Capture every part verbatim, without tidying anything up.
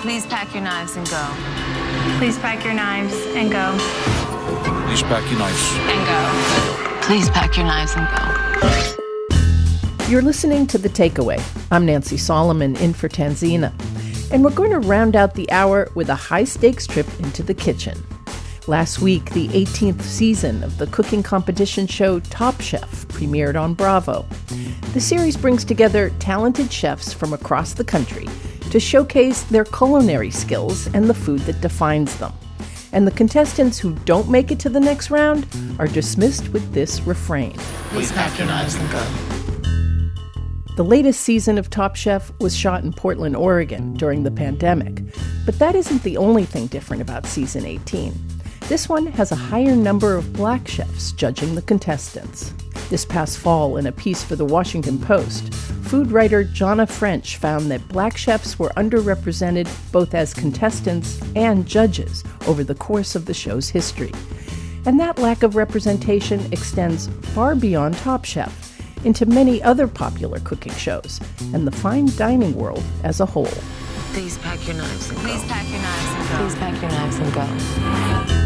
Please pack your knives and go. Please pack your knives and go. Please pack your knives and go. Please pack your knives and go. You're listening to The Takeaway. I'm Nancy Solomon, in for Tanzina. And we're going to round out the hour with a high-stakes trip into the kitchen. Last week, the eighteenth season of the cooking competition show Top Chef premiered on Bravo. The series brings together talented chefs from across the country to showcase their culinary skills and the food that defines them. And the contestants who don't make it to the next round are dismissed with this refrain: Please pack your knives and go. The latest season of Top Chef was shot in Portland, Oregon during the pandemic. But that isn't the only thing different about season eighteen. This one has a higher number of black chefs judging the contestants. This past fall, in a piece for The Washington Post, food writer Jonna French found that black chefs were underrepresented both as contestants and judges over the course of the show's history. And that lack of representation extends far beyond Top Chef into many other popular cooking shows and the fine dining world as a whole. Please pack your knives and go. Please pack your knives and go. Please pack your knives and go.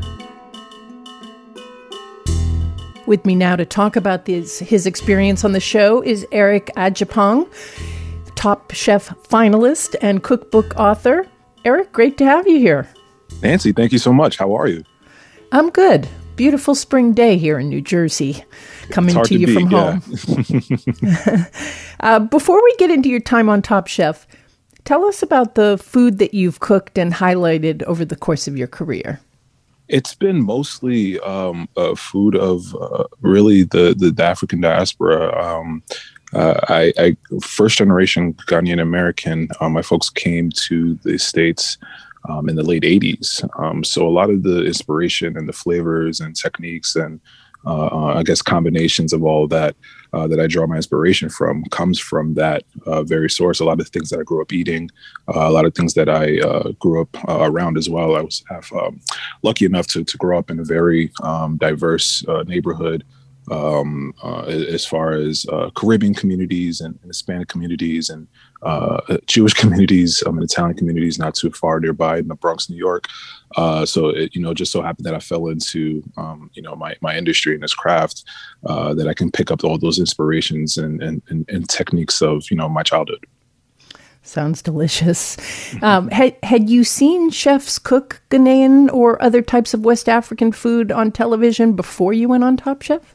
With me now to talk about this, his experience on the show is Eric Adjepong, Top Chef finalist and cookbook author. Eric, great to have you here. Nancy, thank you so much. How are you? I'm good. Beautiful spring day here in New Jersey, coming to, to you beat, from yeah. home. uh, before we get into your time on Top Chef, tell us about the food that you've cooked and highlighted over the course of your career. It's been mostly um, uh, food of uh, really the, the, the African diaspora. Um, uh, I, I first generation Ghanaian American. Um, my folks came to the States um, in the late eighties. Um, so a lot of the inspiration and the flavors and techniques and uh, uh, I guess combinations of all of that uh, that I draw my inspiration from comes from that uh, very source. A lot of things that I grew up eating, uh, a lot of things that I uh, grew up uh, around as well. I was have, um, lucky enough to, to grow up in a very um, diverse uh, neighborhood um, uh, as far as uh, Caribbean communities and, and Hispanic communities and uh, Jewish communities um, and Italian communities not too far nearby in the Bronx, New York. Uh, so it, you know, just so happened that I fell into, um, you know, my, my industry and this craft, uh, that I can pick up all those inspirations and, and, and, and techniques of, you know, my childhood. Sounds delicious. Um, had, had you seen chefs cook Ghanaian or other types of West African food on television before you went on Top Chef?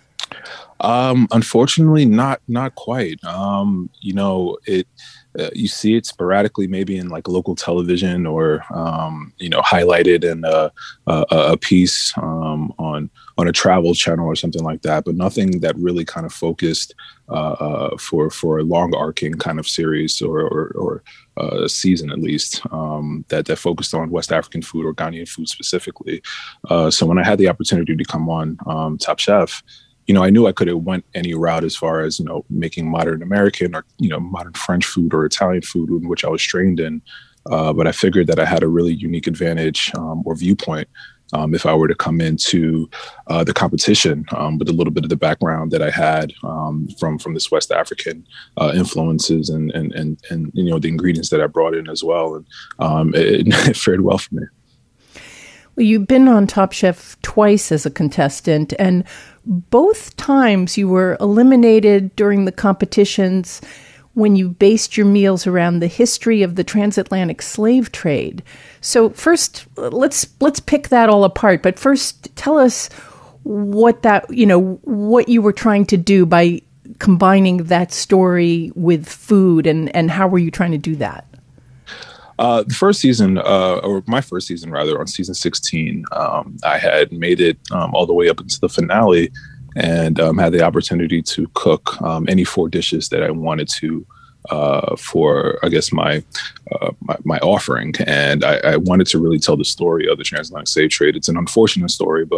Um, unfortunately, not, not quite. Um, you know, it, Uh, you see it sporadically, maybe in like local television or, um, you know, highlighted in a, a, a piece um, on on a travel channel or something like that. But nothing that really kind of focused uh, uh, for for a long arcing kind of series or or, or uh, a season at least um, that that focused on West African food or Ghanaian food specifically. Uh, so when I had the opportunity to come on um, Top Chef, you know, I knew I could have went any route as far as, you know, making modern American or, you know, modern French food or Italian food, in which I was trained in. Uh, but I figured that I had a really unique advantage um, or viewpoint um, if I were to come into uh, the competition um, with a little bit of the background that I had um, from from this West African uh, influences and, and, and, and, you know, the ingredients that I brought in as well. And um, it, it fared well for me. Well, you've been on Top Chef twice as a contestant, and both times you were eliminated during the competitions when you based your meals around the history of the transatlantic slave trade. So first, let's let's pick that all apart. But first, tell us what that, you know, what you were trying to do by combining that story with food, and, and how were you trying to do that? Uh, the first season, uh, or my first season rather, on season sixteen, um, I had made it um, all the way up into the finale and um, had the opportunity to cook um, any four dishes that I wanted to uh, for, I guess, my uh, my, my offering. And I, I wanted to really tell the story of the transatlantic slave trade. It's an unfortunate story, but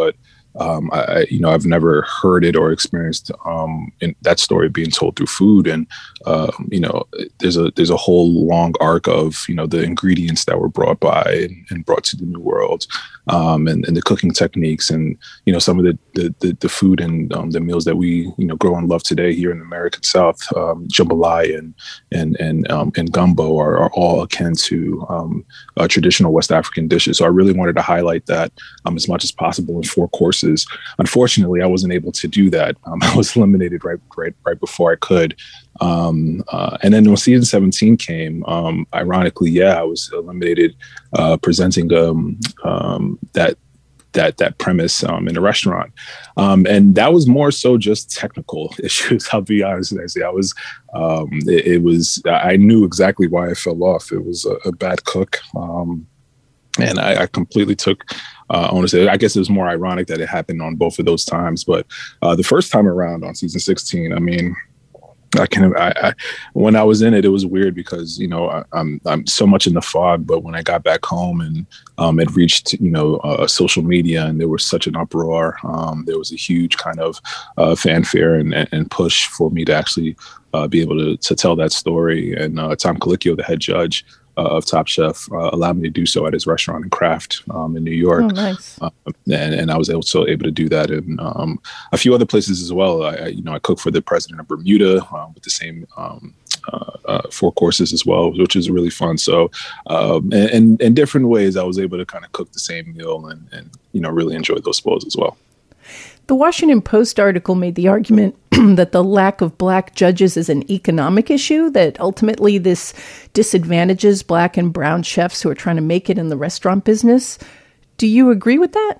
um, I, you know, I've never heard it or experienced um, in that story being told through food. And, uh, you know, there's a there's a whole long arc of, you know, the ingredients that were brought by and, and brought to the New World, um, and, and the cooking techniques and, you know, some of the the, the, the food and um, the meals that we, you know, grow and love today here in the American South. Um, jambalaya and and and, um, and gumbo are, are all akin to um, uh, traditional West African dishes. So I really wanted to highlight that um, as much as possible in four courses. Unfortunately, I wasn't able to do that. Um, I was eliminated right, right, right before I could. Um, uh, and then when season seventeen came, um, ironically, yeah, I was eliminated uh, presenting um, um, that that that premise um, in a restaurant, um, and that was more so just technical issues. I'll be honest with you. I was, um, it, it was. I knew exactly why I fell off. It was a, a bad cook. Um, And I, I completely took uh, ownership. I guess it was more ironic that it happened on both of those times. But uh, the first time around on season sixteen, I mean, I can. I, I when I was in it, it was weird because you know I, I'm I'm so much in the fog. But when I got back home and um, it reached you know uh, social media and there was such an uproar, um, there was a huge kind of uh, fanfare and, and push for me to actually uh, be able to to tell that story. And uh, Tom Colicchio, the head judge Uh, of Top Chef, uh, allowed me to do so at his restaurant in Kraft um, in New York. Oh, nice. Uh, and, and I was also able to do that in um, a few other places as well. I, I, you know, I cooked for the president of Bermuda uh, with the same um, uh, uh, four courses as well, which is really fun. So, um, and, and in different ways, I was able to kind of cook the same meal and, and you know, really enjoy those spoils as well. The Washington Post article made the argument that the lack of black judges is an economic issue, that ultimately this disadvantages black and brown chefs who are trying to make it in the restaurant business. Do you agree with that?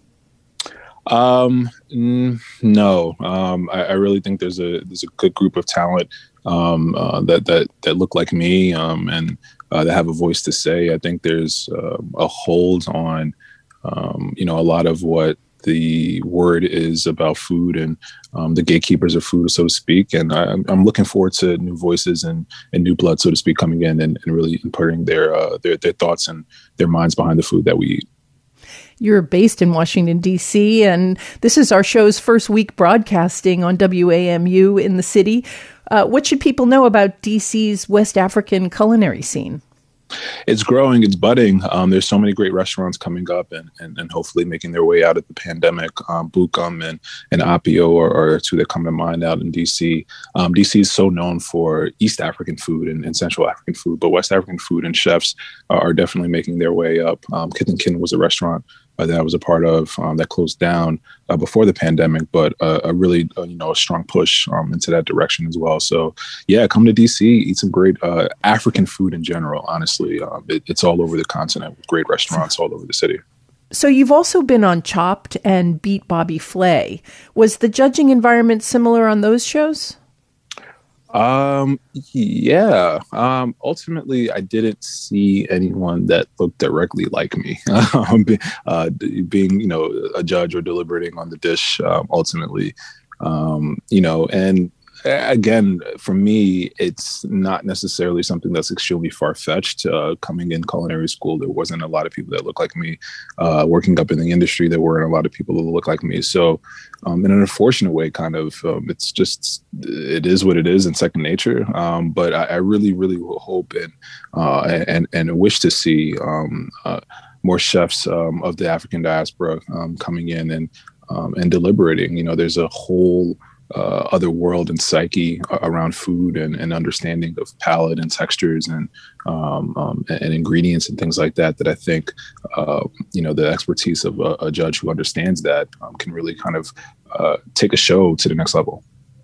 Um, n- no, um, I, I really think there's a there's a good group of talent um, uh, that that that look like me um, and uh, that have a voice to say. I think there's uh, a hold on um, you know a lot of what the word is about food and um, the gatekeepers of food, so to speak. And I, I'm looking forward to new voices and, and new blood, so to speak, coming in and, and really putting their, uh, their their thoughts and their minds behind the food that we eat. You're based in Washington, D C, and this is our show's first week broadcasting on W A M U in the city. Uh, what should people know about D C's West African culinary scene? It's growing, it's budding. Um, there's so many great restaurants coming up and, and, and hopefully making their way out of the pandemic. Um, Bukum and, and Apio are, are two that come to mind out in D C. Um, D C is so known for East African food and, and Central African food, but West African food and chefs are, are definitely making their way up. Um, Kith and Kin was a restaurant Uh, that I was a part of um, that closed down uh, before the pandemic, but uh, a really, uh, you know, a strong push um, into that direction as well. So, yeah, come to D C, eat some great uh, African food in general. Honestly, um, it, it's all over the continent with great restaurants all over the city. So you've also been on Chopped and Beat Bobby Flay. Was the judging environment similar on those shows? Um, yeah. Um, ultimately, I didn't see anyone that looked directly like me. um, uh, being, you know, a judge or deliberating on the dish, um, ultimately, um, you know, and again, for me, it's not necessarily something that's extremely far-fetched. Uh, coming in culinary school, there wasn't a lot of people that look like me. Uh, working up in the industry, there weren't a lot of people that look like me. So um, in an unfortunate way, kind of, um, it's just, it is what it is and second nature. Um, but I, I really, really hope and, uh, and, and wish to see um, uh, more chefs um, of the African diaspora um, coming in and, um, and deliberating. You know, there's a whole Uh, other world and psyche around food and, and understanding of palate and textures and um, um, and ingredients and things like that, that I think, uh, you know, the expertise of a, a judge who understands that um, can really kind of uh, take a show to the next level.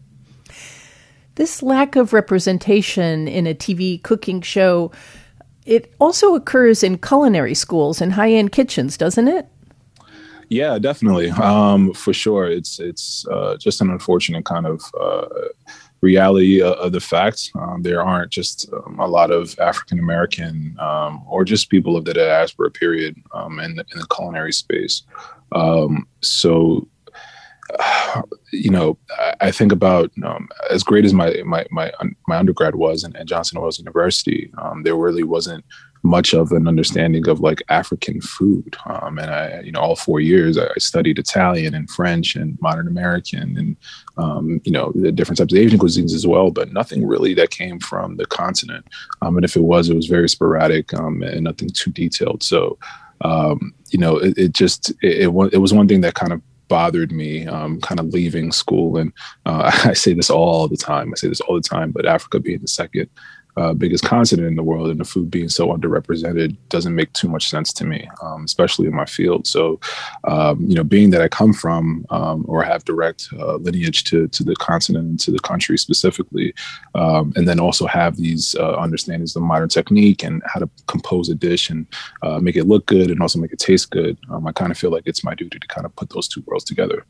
This lack of representation in a T V cooking show, it also occurs in culinary schools and high-end kitchens, doesn't it? Yeah, definitely. Um, for sure. It's it's uh, just an unfortunate kind of uh, reality of, of the facts. Um, there aren't just um, a lot of African-American um, or just people of the diaspora, period, um, in, the, in the culinary space. Um, so, uh, you know, I, I think about um, as great as my my my, my undergrad was at Johnson Wales University, um, there really wasn't much of an understanding of like African food. Um, and I, you know, all four years I studied Italian and French and modern American and, um, you know, the different types of Asian cuisines as well, but nothing really that came from the continent. Um, and if it was, it was very sporadic um, and nothing too detailed. So, um, you know, it, it just, it, it, it was one thing that kind of bothered me, um, kind of leaving school. And uh, I say this all the time. I say this all the time, but Africa being the second uh, biggest continent in the world and the food being so underrepresented doesn't make too much sense to me, um, especially in my field. So, um, you know, being that I come from um, or have direct uh, lineage to, to the continent and to the country specifically, um, and then also have these uh, understandings of modern technique and how to compose a dish and uh, make it look good and also make it taste good, um, I kind of feel like it's my duty to kind of put those two worlds together.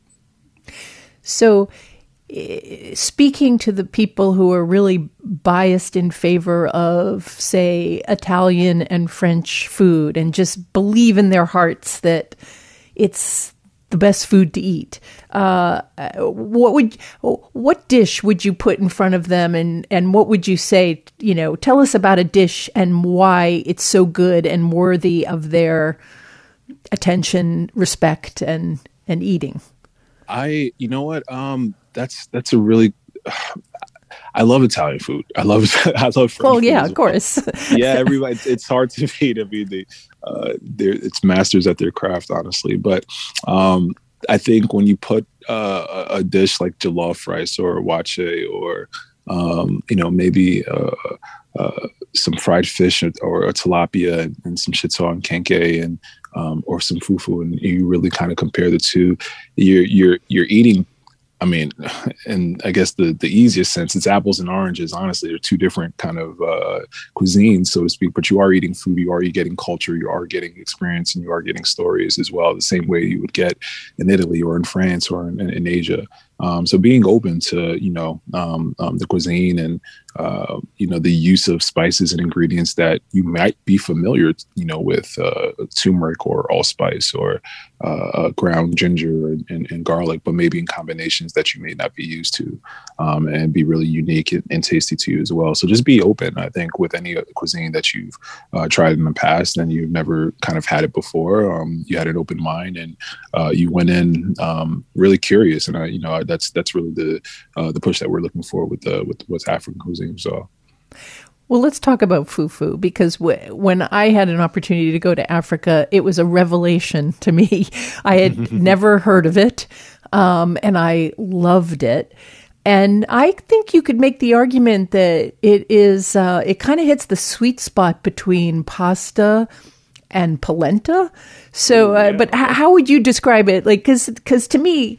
So, speaking to the people who are really biased in favor of, say, Italian and French food and just believe in their hearts that it's the best food to eat, uh, what would what dish would you put in front of them, and, and what would you say? You know, tell us about a dish and why it's so good and worthy of their attention, respect, and and eating. I, you know what, um, that's that's a really. I love Italian food. I love I love French well, food. yeah, as of well. course. Yeah, everybody. It's hard to beat. I mean, they, uh, they're it's masters at their craft, honestly. But um, I think when you put uh, a dish like jollof rice or wache or um, you know maybe uh, uh, some fried fish or, or a tilapia and, and some shito and kenke and um, or some fufu, and you really kind of compare the two, you're you're you're eating. I mean, and I guess the, the easiest sense, it's apples and oranges. Honestly, they're two different kind of uh, cuisines, so to speak. But you are eating food, you are getting culture, you are getting experience, and you are getting stories as well, the same way you would get in Italy or in France or in, in Asia. Um, so being open to, you know, um, um, the cuisine and, uh, you know, the use of spices and ingredients that you might be familiar, you know, with uh, turmeric or allspice or uh, ground ginger and, and, and garlic, but maybe in combinations that you may not be used to, um, and be really unique and, and tasty to you as well. So just be open, I think, with any cuisine that you've uh, tried in the past and you've never kind of had it before. Um, you had an open mind and uh, you went in um, really curious. And, I, you know, that's that's really the uh, the push that we're looking for with the with what's African cuisine. So. Well, let's talk about fufu, because w- when I had an opportunity to go to Africa, it was a revelation to me. I had never heard of it, um, and I loved it. And I think you could make the argument that it is, uh, it kind of hits the sweet spot between pasta and polenta. So, uh, yeah. But h- how would you describe it? Like, because because to me,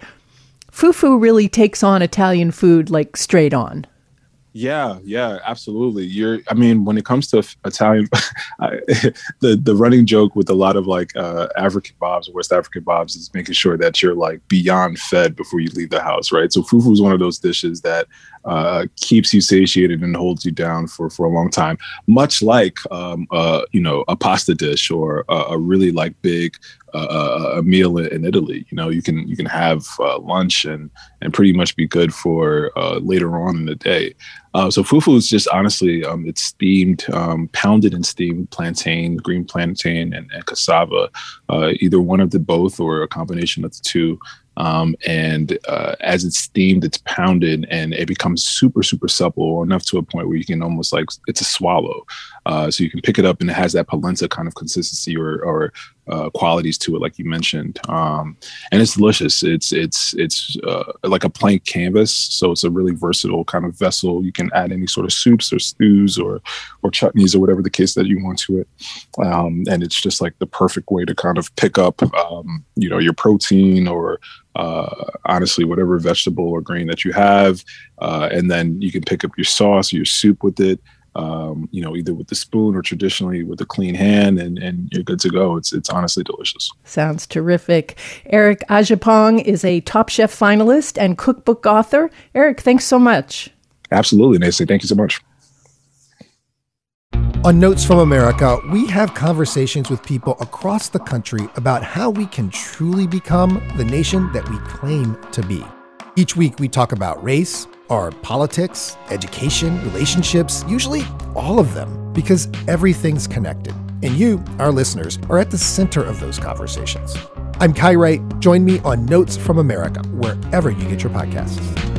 fufu really takes on Italian food like straight on. Yeah, yeah, absolutely. You're, I mean, when it comes to Italian, I, the the running joke with a lot of like uh, African bobs, West African bobs, is making sure that you're like beyond fed before you leave the house, right? So fufu is one of those dishes that uh, keeps you satiated and holds you down for, for a long time, much like, um, uh, you know, a pasta dish or a, a really like big Uh, a meal in Italy. You know, you can you can have uh, lunch and and pretty much be good for uh, later on in the day. Uh, so fufu is just honestly, um, it's steamed, um, pounded and steamed plantain, green plantain, and, and cassava, uh, either one of the both or a combination of the two. Um, and uh, as it's steamed, it's pounded and it becomes super, super supple, or enough to a point where you can almost like, it's a swallow. Uh, so you can pick it up and it has that polenta kind of consistency or, or uh, qualities to it, like you mentioned. Um, and it's delicious. It's, it's, it's uh, like a blank canvas. So it's a really versatile kind of vessel. You can add any sort of soups or stews or, or chutneys or whatever the case that you want to it. Um, and it's just like the perfect way to kind of pick up, um, you know, your protein or, uh, honestly, whatever vegetable or grain that you have. Uh, and then you can pick up your sauce or your soup with it. Um, you know, either with the spoon or traditionally with a clean hand, and, and you're good to go. It's it's honestly delicious. Sounds terrific. Eric Agyapong is a Top Chef finalist and cookbook author. Eric, thanks so much. Absolutely, Nancy. Thank you so much. On Notes from America, we have conversations with people across the country about how we can truly become the nation that we claim to be. Each week, we talk about race, Are politics, education, relationships, usually all of them, because everything's connected. And you, our listeners, are at the center of those conversations. I'm Kai Wright. Join me on Notes from America, wherever you get your podcasts.